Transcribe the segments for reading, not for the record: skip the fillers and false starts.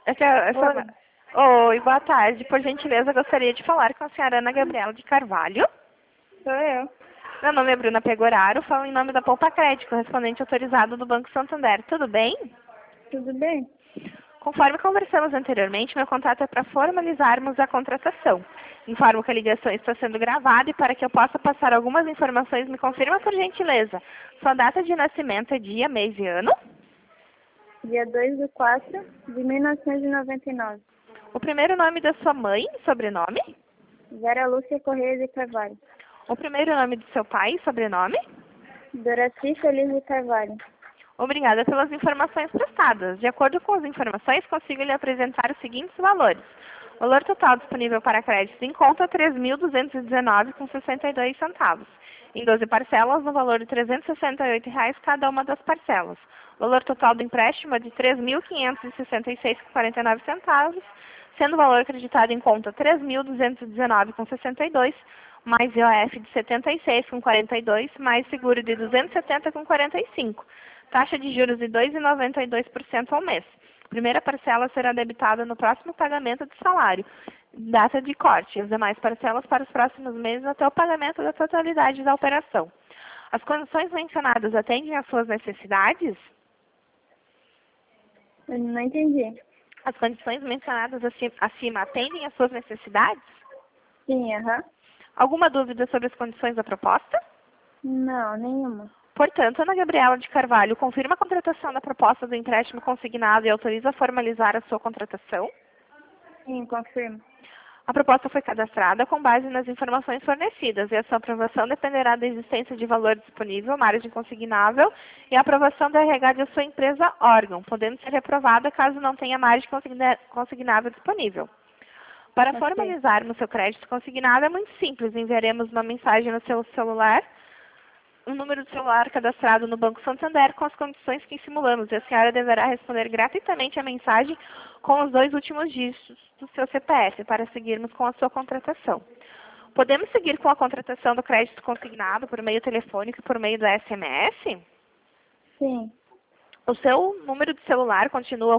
Oi, Oi, boa tarde. Por gentileza, gostaria de falar com a senhora Ana Gabriela de Carvalho. sou eu. Meu nome é Bruna Pegoraro, falo em nome da Poupa Crédito, correspondente autorizado do Banco Santander. Tudo bem? Tudo bem? Conforme conversamos anteriormente, meu contato é para formalizarmos a contratação. Informo que a ligação está sendo gravada e para que eu possa passar algumas informações, me confirma por gentileza. Sua data de nascimento é dia, mês e ano? Dia 2/4/1999. O primeiro nome da sua mãe, sobrenome? Vera Lúcia Correia de Carvalho. O primeiro nome do seu pai, sobrenome? Doraci Feliz de Carvalho. Obrigada pelas informações prestadas. De acordo com as informações, consigo lhe apresentar os seguintes valores. O valor total disponível para crédito em conta é R$ 3.219,62. Em 12 parcelas, no valor de R$ 368 cada uma das parcelas. O valor total do empréstimo é de R$ 3.566,49, sendo o valor acreditado em conta R$ 3.219,62, mais IOF de R$ 76,42, mais seguro de R$ 270,45. Taxa de juros de 2,92% ao mês. Primeira parcela será debitada no próximo pagamento do salário, data de corte. As demais parcelas para os próximos meses até o pagamento da totalidade da operação. As condições mencionadas atendem às suas necessidades? Eu não entendi. As condições mencionadas acima atendem às suas necessidades? Sim, aham. Alguma dúvida sobre as condições da proposta? Não, nenhuma. Portanto, Ana Gabriela de Carvalho confirma a contratação da proposta do empréstimo consignado e autoriza a formalizar a sua contratação? Sim, confirmo. A proposta foi cadastrada com base nas informações fornecidas e a sua aprovação dependerá da existência de valor disponível, margem consignável e a aprovação da RH de sua empresa órgão, podendo ser reprovada caso não tenha margem consignável disponível. Para Ok. formalizarmos seu crédito consignado é muito simples. Enviaremos uma mensagem no seu celular, um número de celular cadastrado no Banco Santander com as condições que simulamos, e a senhora deverá responder gratuitamente a mensagem com os 2 últimos dígitos do seu CPF para seguirmos com a sua contratação. Podemos seguir com a contratação do crédito consignado por meio telefônico e por meio do SMS? Sim. O seu número de celular continua o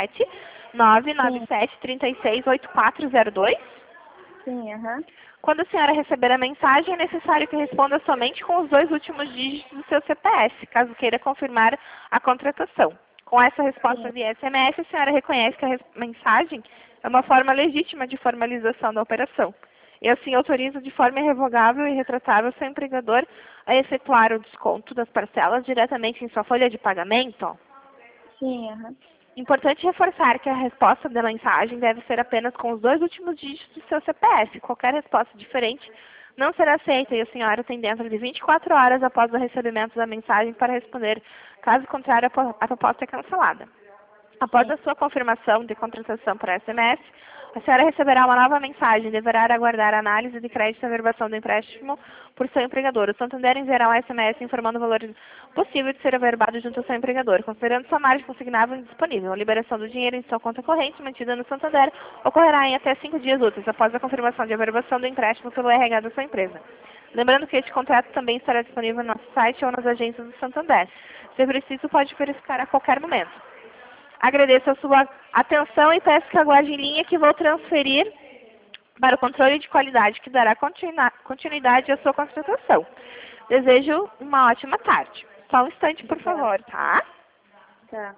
47997368402? Sim, aham. Quando a senhora receber a mensagem, é necessário que responda somente com os 2 últimos dígitos do seu CPF, caso queira confirmar a contratação. Com essa resposta Sim. via SMS, a senhora reconhece que a mensagem é uma forma legítima de formalização da operação. E assim autoriza de forma irrevogável e retratável seu empregador a efetuar o desconto das parcelas diretamente em sua folha de pagamento? Sim, aham. Importante reforçar que a resposta da mensagem deve ser apenas com os 2 últimos dígitos do seu CPF. Qualquer resposta diferente não será aceita e a senhora tem dentro de 24 horas após o recebimento da mensagem para responder. Caso contrário, a proposta é cancelada. Após Sim. a sua confirmação de contratação por SMS, a senhora receberá uma nova mensagem e deverá aguardar a análise de crédito e averbação do empréstimo por seu empregador. O Santander enviará um SMS informando o valor possível de ser averbado junto ao seu empregador, considerando sua margem consignável e disponível. A liberação do dinheiro em sua conta corrente, mantida no Santander, ocorrerá em até 5 dias úteis após a confirmação de averbação do empréstimo pelo RH da sua empresa. Lembrando que este contrato também estará disponível no nosso site ou nas agências do Santander. Se preciso, pode verificar a qualquer momento. Agradeço a sua atenção e peço que aguarde em linha que vou transferir para o controle de qualidade que dará continuidade à sua contratação. Desejo uma ótima tarde. Só um instante, por Tá. favor, tá? Tá.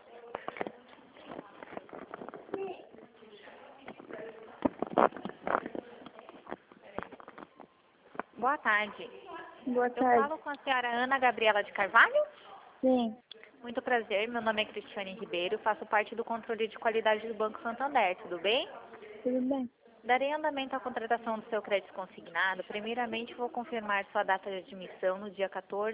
Boa tarde. Boa Eu tarde. falo com a senhora Ana Gabriela de Carvalho. Sim. Muito prazer, meu nome é Cristiane Ribeiro, faço parte do controle de qualidade do Banco Santander, tudo bem? Tudo bem. Darei andamento à contratação do seu crédito consignado. Primeiramente, vou confirmar sua data de admissão no dia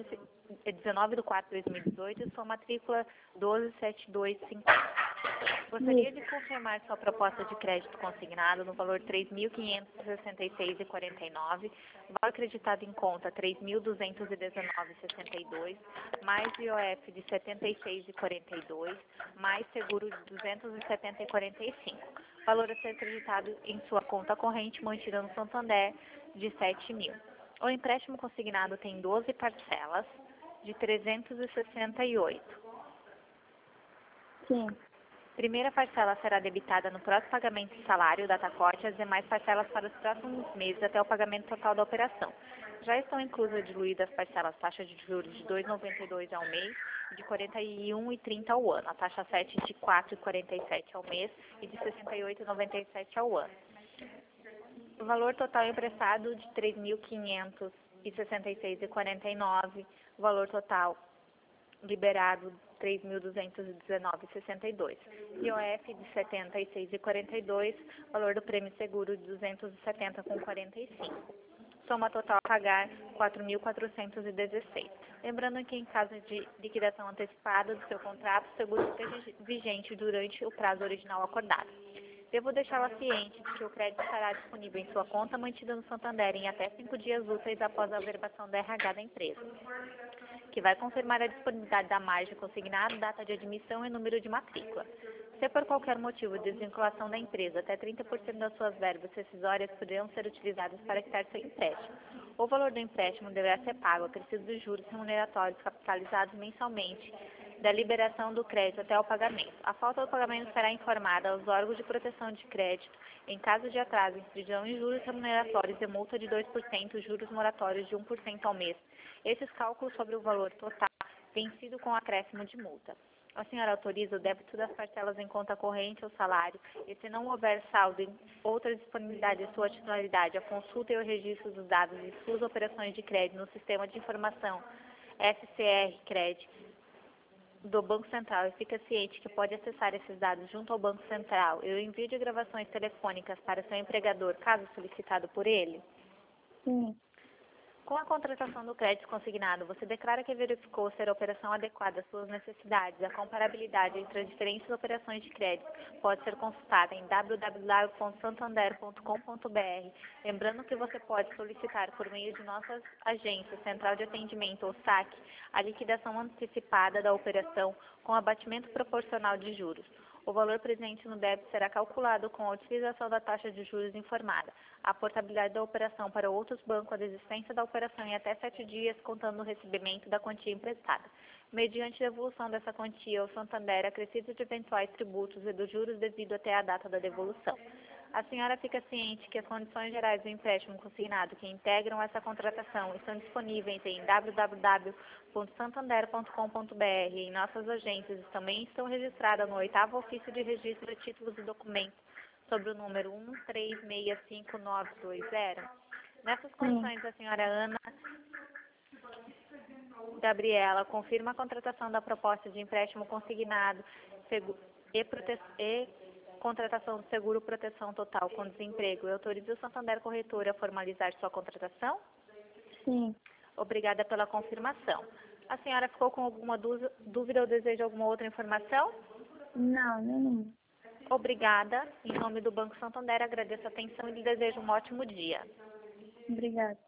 19/4/2018 e sua matrícula 12725. Gostaria de confirmar sua proposta de crédito consignado no valor R$ 3.566,49, valor acreditado em conta R$ 3.219,62, mais IOF de R$ 76,42, mais seguro de R$ 270,45. Valor a ser acreditado em sua conta corrente mantida no Santander de R$ 7.000. O empréstimo consignado tem 12 parcelas de R$ 368. Sim. Primeira parcela será debitada no próximo pagamento de salário, data corte, as demais parcelas para os próximos meses até o pagamento total da operação. Já estão inclusas diluídas as parcelas taxa de juros de 2,92 ao mês e de 41,30 ao ano, a taxa 7 de 4,47 ao mês e de 68,97 ao ano. O valor total emprestado de 3.566,49, o valor total liberado 3.219,62. IOF de 76,42, valor do prêmio seguro de 270,45. Soma total a pagar 4.416. Lembrando que em caso de liquidação antecipada do seu contrato, o seguro esteja vigente durante o prazo original acordado. Devo deixá-la ciente de que o crédito estará disponível em sua conta mantida no Santander em até 5 dias úteis após a averbação da RH da empresa, que vai confirmar a disponibilidade da margem consignada, data de admissão e número de matrícula. Se por qualquer motivo de desvinculação da empresa, até 30% das suas verbas rescisórias poderão ser utilizadas para quitar seu empréstimo. O valor do empréstimo deverá ser pago acrescido dos juros remuneratórios capitalizados mensalmente da liberação do crédito até o pagamento. A falta do pagamento será informada aos órgãos de proteção de crédito. Em caso de atraso, incidirão em juros remuneratórios e multa de 2%, juros moratórios de 1% ao mês. Esses cálculos sobre o valor total vencido com acréscimo de multa. A senhora autoriza o débito das parcelas em conta corrente ou salário e, se não houver saldo em outra disponibilidade de sua titularidade, a consulta e o registro dos dados de suas operações de crédito no sistema de informação SCR Cred do Banco Central e fica ciente que pode acessar esses dados junto ao Banco Central e o envio de gravações telefônicas para seu empregador, caso solicitado por ele? Sim. Com a contratação do crédito consignado, você declara que verificou ser a operação adequada às suas necessidades. A comparabilidade entre as diferentes operações de crédito pode ser consultada em www.santander.com.br. Lembrando que você pode solicitar por meio de nossas agências, Central de Atendimento ou SAC, a liquidação antecipada da operação com abatimento proporcional de juros. O valor presente no débito será calculado com a utilização da taxa de juros informada. A portabilidade da operação para outros bancos, a desistência da operação em até 7 dias, contando o recebimento da quantia emprestada. Mediante a devolução dessa quantia, o Santander acrescido de eventuais tributos e dos juros devido até a data da devolução. A senhora fica ciente que as condições gerais do empréstimo consignado que integram essa contratação estão disponíveis em www.santander.com.br e em nossas agências também estão registradas no 8º Ofício de Registro de Títulos e Documentos, sobre o número 1366590. Nessas condições, a senhora Ana Gabriela confirma a contratação da proposta de empréstimo consignado e contratação do seguro proteção total com desemprego e autoriza o Santander Corretora a formalizar sua contratação? Sim. Obrigada pela confirmação. A senhora ficou com alguma dúvida ou deseja alguma outra informação? Não, nenhum. Obrigada. Em nome do Banco Santander, agradeço a atenção e lhe desejo um ótimo dia. Obrigada.